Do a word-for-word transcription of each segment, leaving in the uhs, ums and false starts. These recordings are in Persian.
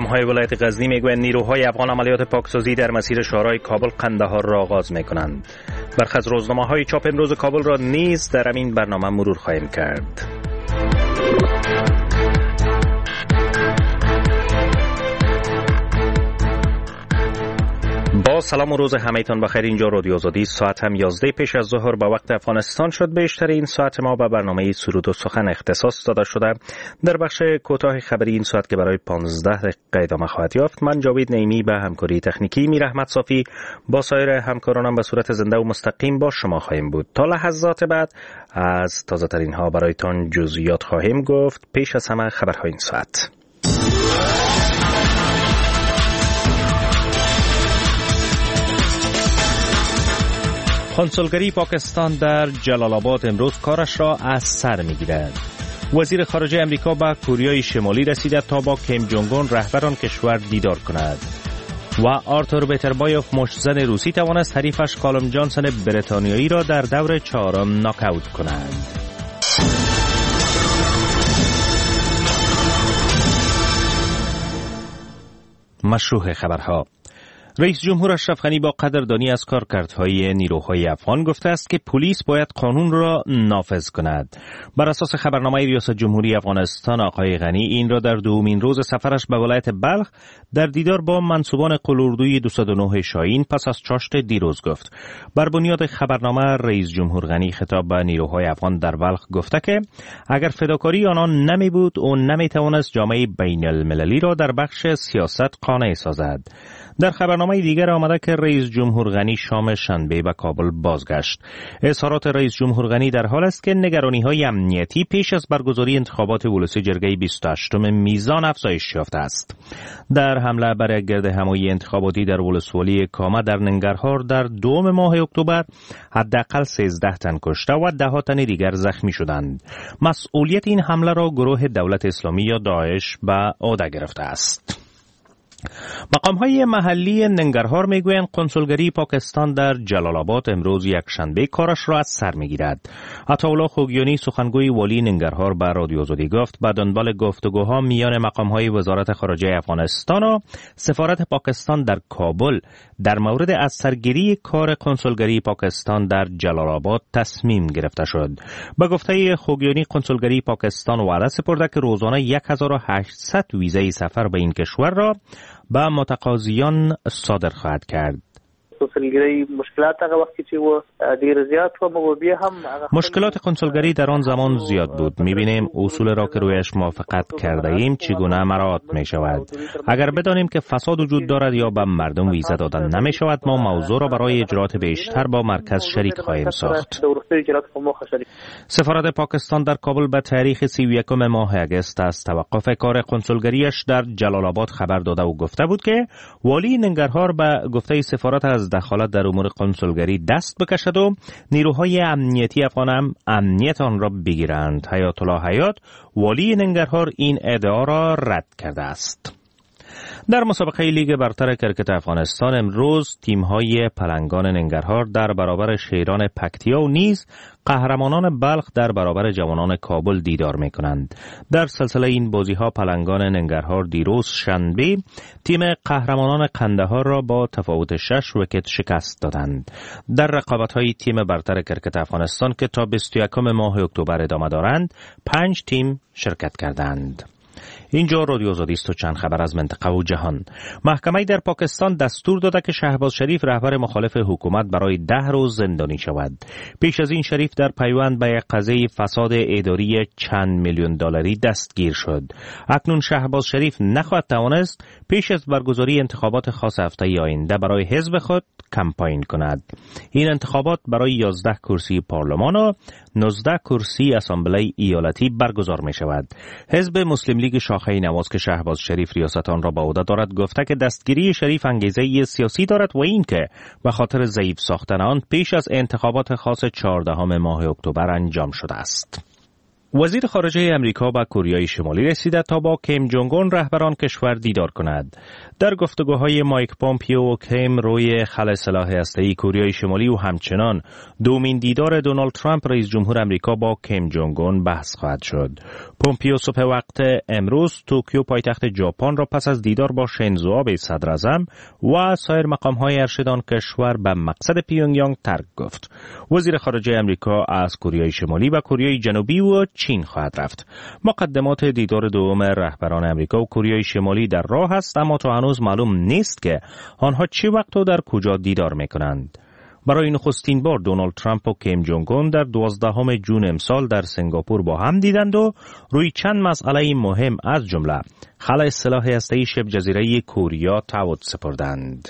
مقام‌های ولایت غزنی میگویند نیروهای افغان عملیات پاکسازی در مسیر شهرهای کابل قندهار را آغاز میکنند. برخی از روزنامه‌های چاپ امروز کابل را نیز در همین برنامه مرور خواهیم کرد. با سلام و روز همه‌تان بخیر. اینجا رادیو آزادی، ساعت هم یازده پیش از ظهر به وقت افغانستان شد. بیشتر این ساعت ما به برنامه سرود و سخن اختصاص داده شده. در بخش کوتاه خبری این ساعت که برای پانزده دقیقه ادامه خواهد یافت، من جاوید نعیمی به همکاری تکنیکی، میر احمد صافی با سایر همکارانم به صورت زنده و مستقیم با شما خواهیم بود. تا لحظات بعد از تازه ترین ها برایتان جزئیات خواهیم گفت. پیش از همه خبرهای این ساعت. کنسولگری پاکستان در جلال آباد امروز کارش را از سر می‌گیرد. وزیر خارجه امریکا به کوریای شمالی رسیده تا با کیم جونگ اون رهبر آن کشور دیدار کند. و آرتور بیتربایوف مشتزن روسی توانست حریفش کالوم جانسن بریتانیایی را در دور چهارم ناکاوت کند. مشروع خبرها. رئیس جمهور اشرف غنی با قدردانی از کارکردهای نیروهای افغان گفته است که پلیس باید قانون را نافذ کند. بر اساس خبرنامه ریاست جمهوری افغانستان، آقای غنی این را در دومین روز سفرش به ولایت بلخ در دیدار با منصوبان قلوردوی دویست و نه شاهین پس از چاشت دیروز گفت. بر بنیاد خبرنامه رئیس جمهور غنی خطاب به نیروهای افغان در بلخ گفته که اگر فداکاری آنان نمی بود او نمی توانست جامعه بین المللی را در بخش سیاست قانع سازد. در خبرنامه دیگر آمده که رئیس جمهور غنی شام شنبه به کابل بازگشت. اظهارات رئیس جمهور غنی در حال است که نگرانی‌های امنیتی پیش از برگزاری انتخابات ولسی جرگه بیست و هشتم میزان افزایش یافته است. در حمله بر گرد همایی انتخاباتی در ولسوالی کامه در ننگرهار در دوم ماه اکتبر حداقل سیزده تن کشته و ده ها تن دیگر زخمی شدند. مسئولیت این حمله را گروه دولت اسلامی یا داعش به عهده گرفته است. مقام‌های محلی ننگرهار میگویند کنسولگری پاکستان در جلال آباد امروز یک شنبه کارش را از سر میگیرد. عطاالله خوگیانی سخنگوی والی ننگرهار به رادیو آزادی گفت به دنبال گفتگوها میان مقام‌های وزارت خارجه افغانستان و سفارت پاکستان در کابل در مورد از سرگیری کار کنسولگری پاکستان در جلال آباد تصمیم گرفته شد. به گفته خوگیانی کنسولگری پاکستان وعده سپرده که روزانه یک هزار و هشتصد ویزای سفر به این کشور را به متقاضیان صادر خواهد کرد. کنسولگری مشکلات هغه وخت چې و ډیر زیات و مبوبیه هم مشکلات کنسولگری در آن زمان زیاد بود. می‌بینیم اصول را که رویش موافقت کرده ایم چگونه مراعات می‌شود. اگر بدانیم که فساد وجود دارد یا به مردم ویزا دادن نمی‌شود، ما موضوع را برای اجرات بیشتر با مرکز شریک خواهیم ساخت. سفارت پاکستان در کابل به تاریخ سی و یکم ماه اگست از توقف کار کنسولگریش در جلال آباد خبر داده و گفته بود که والی ننگرهار به گفته سفارت از دخالت در امور کنسولگری دست بکشد و نیروهای امنیتی افغان هم امنیت آن را بگیرند. حیات الله حیات والی ننگرهار این ادعا را رد کرده است. در مسابقه لیگ برتر کرکت افغانستان امروز تیم‌های پلنگان ننگرهار در برابر شیران پکتیا و نیز قهرمانان بلخ در برابر جوانان کابل دیدار می‌کنند. در سلسله این بازی‌ها پلنگان ننگرهار دیروز شنبه تیم قهرمانان قندهار را با تفاوت شش ویکت شکست دادند. در رقابت‌های تیم برتر کرکت افغانستان که تا بیست و یکم ماه اکتبر ادامه دارند، پنج تیم شرکت کردند. اینجا رادیو آزادی است و چند خبر از منطقه و جهان. محکمه در پاکستان دستور داده که شهباز شریف رهبر مخالف حکومت برای ده روز زندانی شود. پیش از این شریف در پیوند به یک قضیه فساد اداری چند میلیون دلاری دستگیر شد. اکنون شهباز شریف نخواهد توانست پیش از برگزاری انتخابات خاص هفته آینده برای حزب خود کمپاین کند. این انتخابات برای یازده کرسی پارلمان و نوزده کرسی اسامبله ایالتی برگزار می شود. حزب مسلم لیگ شاخه نواز که شهباز شریف ریاست آن را به عهده دارد گفته که دستگیری شریف انگیزه سیاسی دارد و این که به خاطر ضعیف ساختن آن پیش از انتخابات خاص چهاردهم ماه اکتبر انجام شده است. وزیر خارجه امریکا به کره شمالی رسیده تا با کیم جونگ اون رهبران کشور دیدار کند. در گفتگوهای مایک پومپیو و کیم روی خلع سلاح هسته‌ای کره شمالی و همچنان دومین دیدار دونالد ترامپ رئیس جمهور امریکا با کیم جونگ اون بحث خواهد شد. پومپیو صبح وقت امروز توکیو پایتخت ژاپن را پس از دیدار با شینزو آبه صدراعظم و سایر مقام‌های ارشد آن کشور به مقصد پیونگیانگ ترک گفت. وزیر خارجه امریکا از کره شمالی و کره جنوبی و چین خواهد رفت. مقدمات دیدار دوم رهبران امریکا و کره شمالی در راه است، اما تا هنوز معلوم نیست که آنها چه وقت و در کجا دیدار می‌کنند. برای نخستین بار دونالد ترامپ و کیم جونگ اون در دوازدهم ژوئن امسال در سنگاپور با هم دیدند و روی چند مسئله مهم از جمله خلع سلاح هسته‌ای شبه جزیره کره تعهد سپردند.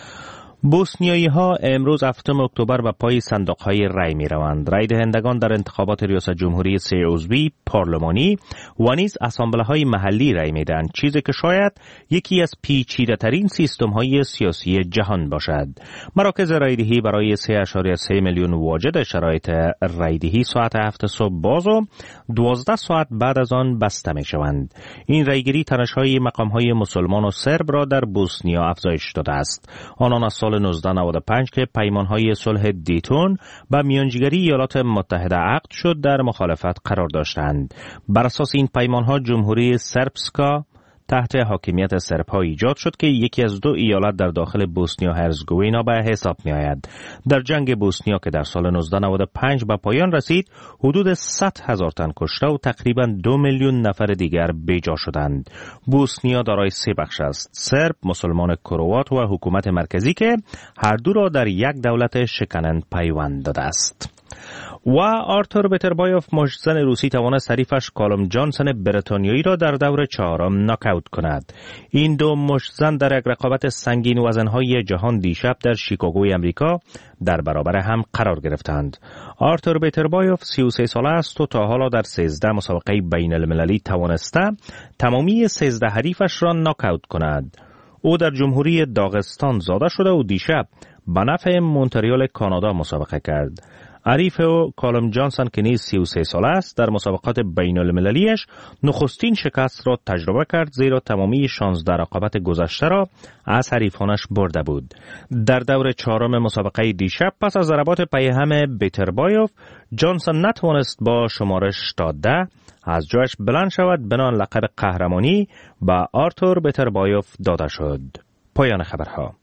بوسنیایی ها امروز هفتم اکتبر به پای صندوق های رای می روند. رای دهندگان در انتخابات ریاست جمهوری سه عضوی پارلمانی و نیز اسامبله های محلی رای می دهند، چیزی که شاید یکی از پیچیده ترین سیستم های سیاسی جهان باشد. مراکز رایدهی برای سه ممیز سه میلیون واجد شرایط رایدهی ساعت هفت صبح باز و دوازده ساعت بعد از آن بسته می شوند. این رایگیری تنش های مقام های مسلمان و سرب را در بوسنیا افزایش داده است. آنان از سال نوزده نود و پنج که پیمانهای صلح دیتون با میانجیگری ایالات متحده عقد شد در مخالفت قرار داشتند. بر اساس این پیمانها جمهوری سربسکا تحت حاکمیت سرب‌ها ایجاد شد که یکی از دو ایالت در داخل بوسنیا هرزگوینا به حساب می آید. در جنگ بوسنیا که در سال نوزده نود و پنج به پایان رسید، حدود صد هزار تن کشته و تقریباً دو میلیون نفر دیگر بیجا شدند. بوسنیا دارای سه بخش است: سرب، مسلمان کروات و حکومت مرکزی که هر دو را در یک دولت شکنند پیوند داده است. و آرتور بیتربایوف مشتزن روسی توانست حریفش کالوم جانسن بریتانیایی را در دور چهارم ناکاوت کند. این دو مشتزن در یک رقابت سنگین وزنهای جهان دیشب در شیکاگوی امریکا در برابر هم قرار گرفتند. آرتور بیتربایوف سی و سه ساله است و تا حالا در سیزده مسابقه بین المللی توانسته تمامی سیزده حریفش را ناکاوت کند. او در جمهوری داغستان زاده شده و دیشب به نفع مونتریال کانادا مسابقه کرد. حریف او کالوم جانسن که نیز سی و سه ساله است در مسابقات بین المللیش نخستین شکست را تجربه کرد، زیرا تمامی شانزده رقابت گذشته را از حریفانش برده بود. در دور چهارم مسابقه دیشب پس از ضربات پیهم بیتربایوف جانسن نتوانست با شمارش تا ده از جایش بلند شود، بنان لقب قهرمانی به آرتور بیتربایوف داده شد. پایان خبرها.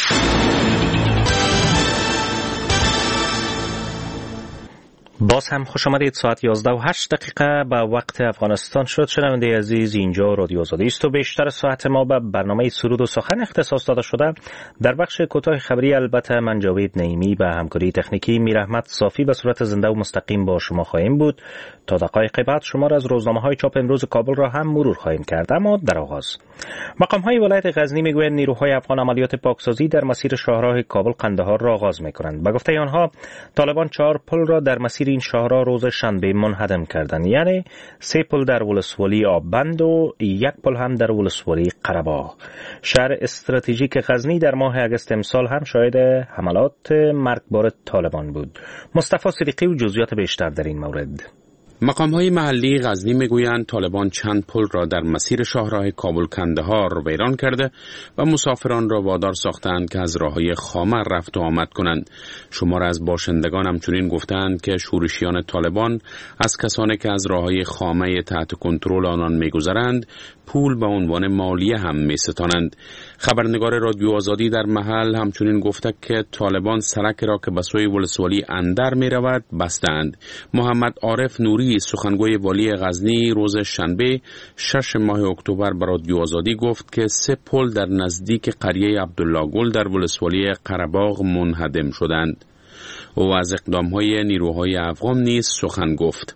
باز هم خوش آمدید. ساعت یازده و هشت دقیقه به وقت افغانستان شد. شنونده عزیز، اینجا رادیو آزادی است و بیشتر ساعت ما به برنامه سرود و سخن اختصاص داده شده. در بخش کوتاه خبری البته من جاوید نعیمی به همکاری تکنیکی میرحمت صافی به صورت زنده و مستقیم با شما خواهیم بود. تا دقایق بعد شما را از روزنامه‌های چاپ امروز کابل را هم مرور خواهیم کرد. اما در آغاز مقام‌های ولایت غزنی میگویند نیروهای افغان عملیات پاکسازی در مسیر شاهراه کابل قندهار را آغاز می‌کنند. به گفته آنها طالبان چهار پل را در مسیر این شاهراه روز شنبه منهدم کردند، یعنی سه پل در ولسوالی آبند و یک پل هم در ولسوالی قره‌باغ. شهر استراتژیک غزنی در ماه اگست امسال هم شاهد حملات مرگبار طالبان بود. مصطفی صدیقی و جزئیات بیشتر در این مورد. مقام‌های محلی غزنی میگویند طالبان چند پل را در مسیر شاهراه کابل کندهار ویران کرده و مسافران را وادار ساختند که از راههای خامه رفت و آمد کنند. شمار از باشندگان همچنین گفتند که شورشیان طالبان از کسانی که از راههای خامه تحت کنترل آنان میگذرند پول به عنوان مالیه هم میستانند. خبرنگار رادیو آزادی در محل همچنین گفته که طالبان سرک را که به سوی ولسوالی اندر می رود بستند. محمد عارف نوری سخنگوی والی غزنی روز شنبه شش ماه اکتبر به رادیو آزادی گفت که سه پل در نزدیک قریه عبدالله گل در ولسوالی قره‌باغ منهدم شدند. او از اقدام‌های نیروهای افغان نیز سخن گفت.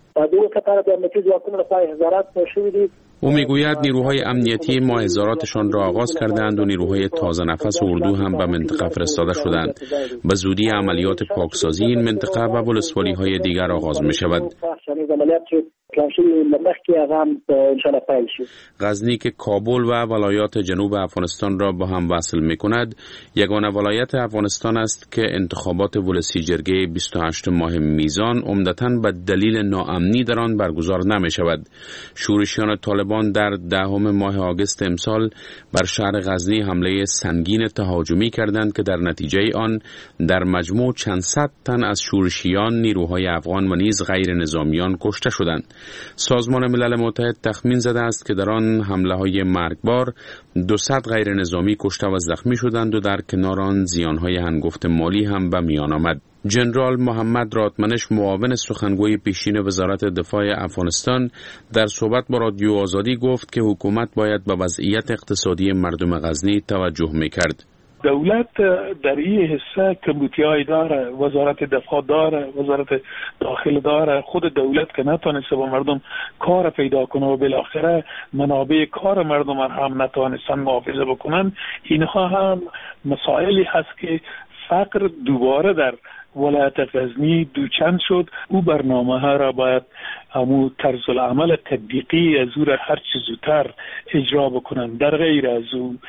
او میگوید نیروهای امنیتی ماهزاراتشان را آغاز کردند و نیروهای تازه نفس اردو هم به منطقه فرستاده شدند. به زودی عملیات پاکسازی این منطقه و ولسوالی‌های دیگر آغاز می شود. اطلاق شد مخکی هم ان شاء الله فعال شد. غزنی که کابل و ولایات جنوب افغانستان را با هم وصل می‌کند، یگانه ولایت افغانستان است که انتخابات ولسی جرگه بیست و هشتم ماه میزان عمدتاً به دلیل ناامنی در آن برگزار نمی‌شود. شورشیان طالبان در دهم ماه آگوست امسال بر شهر غزنی حمله سنگین تهاجمی کردند که در نتیجه آن در مجموع چند صد تن از شورشیان، نیروهای افغان و نیز غیر نظامیان کشته شدند. سازمان ملل متحد تخمین زده است که در آن حمله‌های مرگبار دوصد غیر نظامی کشته و زخمی شدند و در کنار آن زیانهای هنگفت مالی هم به میان آمد. جنرال محمد راتمنش، معاون سخنگوی پیشین وزارت دفاع افغانستان، در صحبت با رادیو آزادی گفت که حکومت باید به وضعیت اقتصادی مردم غزنی توجه می‌کرد. دولت در این حصه کمیته‌ای داره، وزارت دفاع داره، وزارت داخل داره. خود دولت که نتونسته با مردم کار پیدا کنه و بالاخره منابع کار مردم هم نتونستن محافظه بکنن، اینها هم مسائلی هست که فقر دوباره در ولایت غزنی دوچند شد. او برنامه ها را باید همون طرز العمل تطبیقی از او را هر چه زودتر اجرا بکنن. در غیر از او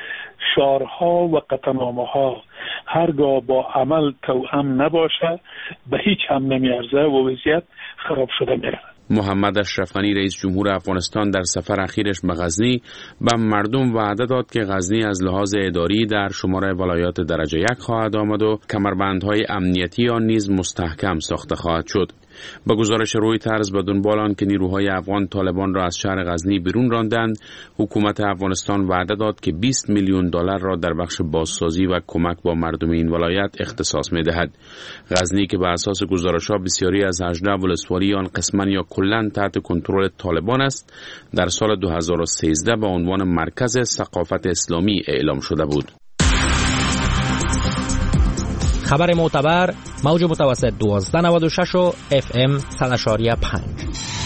شعارها و قطعنامه ها هرگاه با عمل توأم نباشه به هیچ هم نمیارزه و وضعیت خراب شده میره. محمد اشرف غنی رئیس جمهور افغانستان در سفر اخیرش به غزنی به مردم وعده داد که غزنی از لحاظ اداری در شماره ولایات درجه یک خواهد آمد و کمربندهای امنیتی آن نیز مستحکم ساخته خواهد شد. با گزارش رویترز به دنبال آن که نیروهای افغان طالبان را از شهر غزنی بیرون راندند، حکومت افغانستان وعده داد که بیست میلیون دلار را در بخش بازسازی و کمک با مردم این ولایت اختصاص می‌دهد. غزنی که بر اساس گزارش‌ها بسیاری از هجده ولسوالی آن قسماً یا کلاً تحت کنترل طالبان است، در سال دو هزار و سیزده به عنوان مرکز ثقافت اسلامی اعلام شده بود. خبر معتبر، موج متوسط دوازده نود و شش و اف ام صد و اشاریه پنج.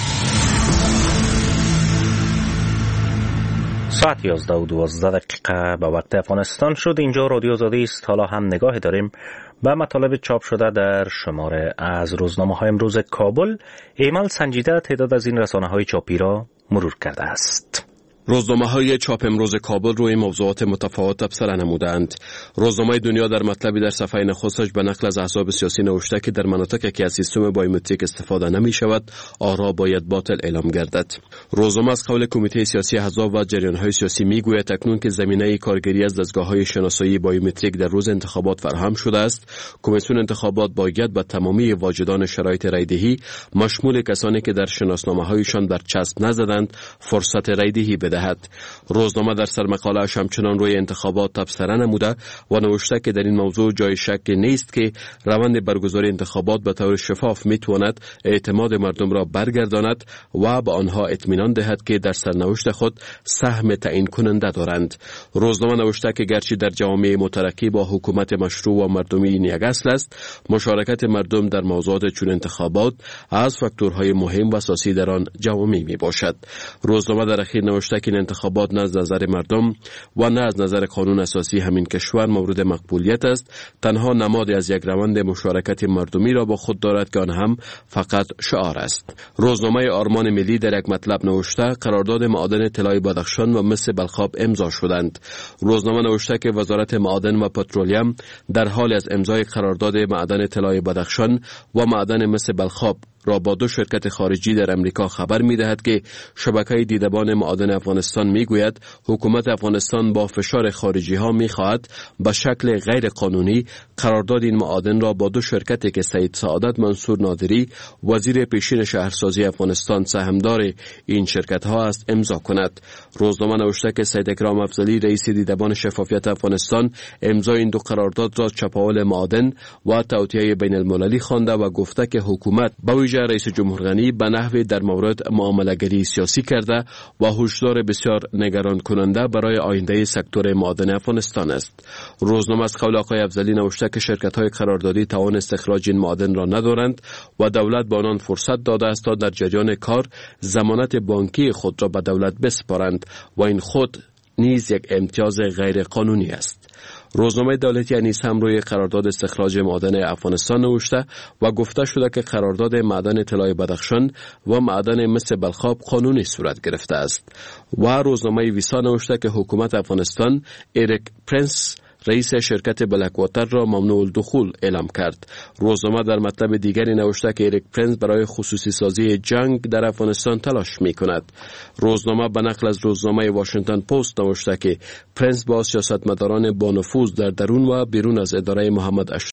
ساعت یازده و دوازده دقیقه به وقت افغانستان شد. اینجا رادیو آزادی است. حالا هم نگاه داریم به مطالب چاپ شده در شماره از روزنامه های امروز کابل. ایمل سنجیده تعداد از این رسانه های چاپی را مرور کرده است. روزنامه های چاپ امروز کابل روی موضوعات متفاوت تبصره نمودند. روزنامه دنیا در مطلبی در صفحه نخستش به نقل از احزاب سیاسی نوشته که در مناطقی که از سیستم بایومتریک استفاده نمی شود، آرا باید باطل اعلام گردد. روزنامه از قول کمیته سیاسی احزاب و جریان های سیاسی می گوید اکنون که زمینه کارگری از دستگاه های شناسایی بایومتریک در روز انتخابات فراهم شده است، کمیسیون انتخابات باید به تمامی واجدان شرایط رایدهی مشمول کسانی که در شناسنامه هایشان برچسب نزدند فرصت رایدهی بدهد. روزنامه در سرمقاله‌اش همچنان روی انتخابات تبصره نموده و نوشته که در این موضوع جای شک نیست که روند برگزاری انتخابات به طور شفاف میتواند اعتماد مردم را برگرداند و به آنها اطمینان دهد که در سرنوشت خود سهم تعیین کننده دارند. روزنامه نوشته که گرچه در جامعه مترقی با حکومت مشروع و مردمی این یک اصل است، مشارکت مردم در موضوعات چون انتخابات از فاکتورهای مهم و اساسی در آن جوامع می باشد. روزنامه در اخیر نوشته که انتخابات نه از نظر مردم و نه از نظر قانون اساسی همین کشور مورد مقبولیت است، تنها نمادی از یک روند مشارکت مردمی را با خود دارد که آن هم فقط شعار است. روزنامه آرمان ملی در یک مطلب نوشته قرارداد معادن طلای بدخشان و مس بلخاب امضا شدند. روزنامه نوشته که وزارت معادن و پترولیم در حال از امضای قرارداد معدن طلای بدخشان و معدن مس بلخاب را با دو شرکت خارجی در امریکا خبر می دهد که شبکه دیدبان معادن افغانستان می گوید حکومت افغانستان با فشار خارجی ها می خواهد به شکل غیر قانونی قرارداد این معادن را با دو شرکتی که سید سعادت منصور نادری وزیر پیشین شهرسازی افغانستان سهمدار این شرکت ها است امضا کند. روزنامه نوشته که سید اکرام افضلی رئیس دیدبان شفافیت افغانستان امضای این دو قرارداد را چپاول معادن و توطئه بین المللی خوانده و گفته که حکومت با رئیس جمهور غنی به نحوی در مورد معامله‌گری سیاسی کرده و هشدار بسیار نگران کننده برای آینده سکتور معادن افغانستان است. روزنامه از قول آقای افضلی نوشته که شرکت‌های قراردادی توان استخراج این معادن را ندارند و دولت به آنان فرصت داده است تا در جریان کار ضمانت بانکی خود را به دولت بسپارند و این خود نیز یک امتیاز غیر قانونی است. روزنامه دولتی انیس هم روی قرارداد استخراج معدن افغانستان نوشته و گفته شده که قرارداد معدن طلای بدخشان و معدن مس بلخاب قانونی صورت گرفته است. و روزنامه ویسا نوشته که حکومت افغانستان اریک پرنس رئیس شرکت بلکواتر را ممنوع الدخول اعلام کرد. روزنامه در مطلب دیگری نوشته که اریک پرنس برای خصوصی سازی جنگ در افغانستان تلاش می کند. روزنامه به نقل از روزنامه واشنگتن پست نوشته که پرنس با سیاستمداران با نفوذ در درون و بیرون از اداره محمد اشرف